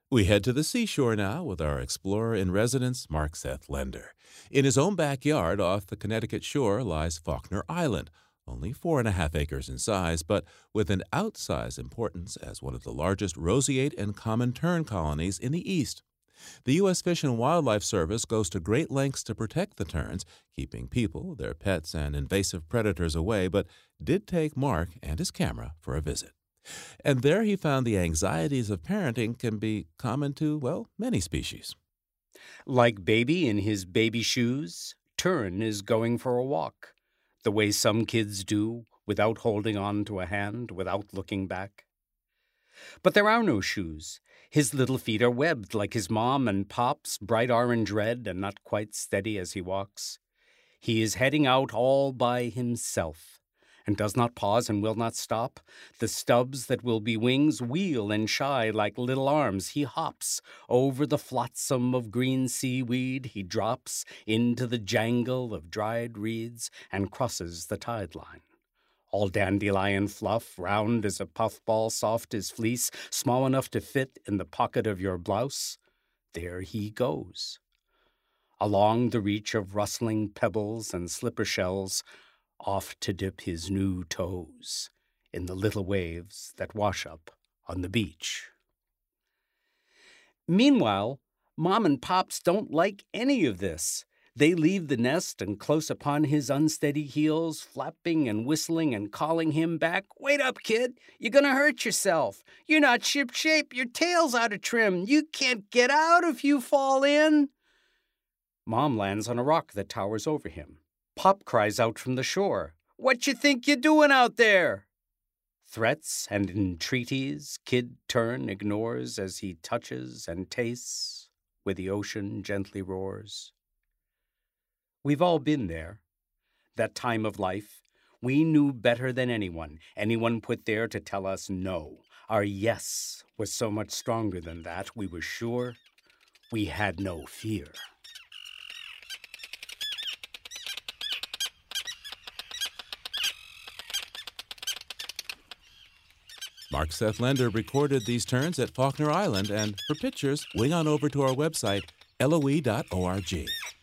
We head to the seashore now with our explorer in residence, Mark Seth Lender. In his own backyard off the Connecticut shore lies Faulkner Island, only 4.5 acres in size, but with an outsized importance as one of the largest roseate and common tern colonies in the East. The U.S. Fish and Wildlife Service goes to great lengths to protect the terns, keeping people, their pets, and invasive predators away, but did take Mark and his camera for a visit. And there he found the anxieties of parenting can be common to, well, many species. Like baby in his baby shoes, Tern is going for a walk, the way some kids do, without holding on to a hand, without looking back. But there are no shoes. His little feet are webbed like his mom and pop's, bright orange red and not quite steady as he walks. He is heading out all by himself, and does not pause and will not stop. The stubs that will be wings wheel and shy like little arms. He hops over the flotsam of green seaweed. He drops into the jangle of dried reeds and crosses the tide line. All dandelion fluff, round as a puffball, soft as fleece, small enough to fit in the pocket of your blouse. There he goes. Along the reach of rustling pebbles and slipper shells, off to dip his new toes in the little waves that wash up on the beach. Meanwhile, Mom and Pops don't like any of this. They leave the nest and close upon his unsteady heels, flapping and whistling and calling him back. "Wait up, kid. You're going to hurt yourself. You're not ship-shape. Your tail's out of trim. You can't get out if you fall in." Mom lands on a rock that towers over him. Pop cries out from the shore, "What you think you're doing out there?" Threats and entreaties Kid Tern ignores as he touches and tastes where the ocean gently roars. We've all been there. That time of life, we knew better than anyone put there to tell us no. Our yes was so much stronger than that. We were sure. We had no fear. Mark Seth Lender recorded these terns at Faulkner Island, and for pictures, wing on over to our website, loe.org.